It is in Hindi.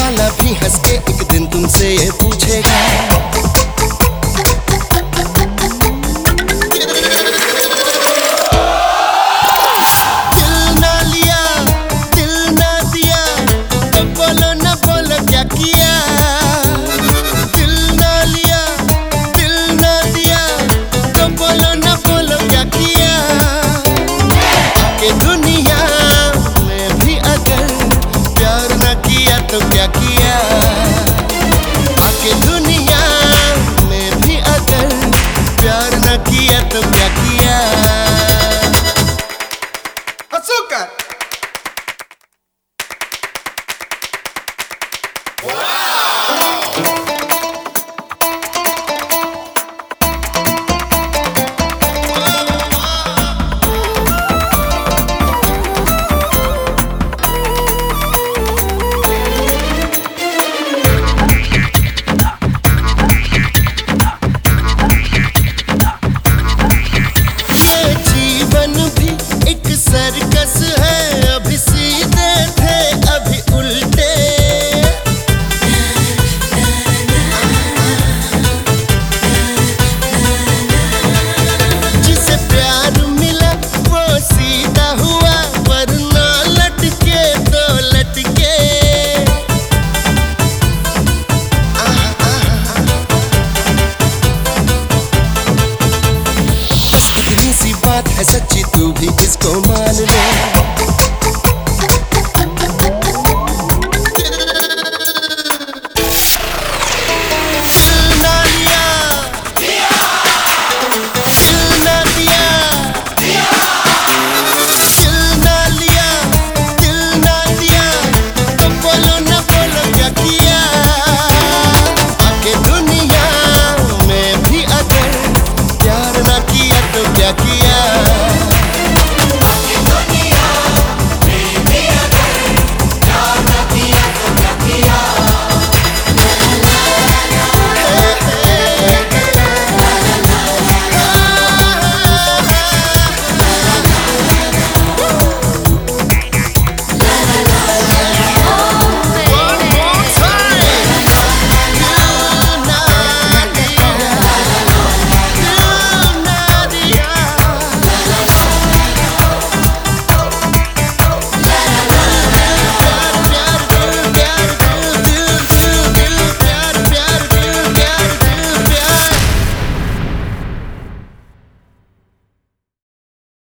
वाला भी हंस के एक दिन तुमसे ये पूछेगा, दिल ना लिया, दिल ना दिया, तो बोलो ना बोलो क्या किया। दिल ना लिया, दिल ना दिया, तो बोलो ना बोलो क्या किया। कि दुनिया में भी अगर प्यार ना किया तो क्या किया। आके दुनिया में भी अगर प्यार ना किया तो क्या किया। अज़ूका सर्कस है, अभी सीधे थे अभी उल्टे। जिसे प्यार मिला वो सीधा हुआ, वरना लटके तो लटके। बस इतनी सी बात है सच्ची, तू भी इसको मान।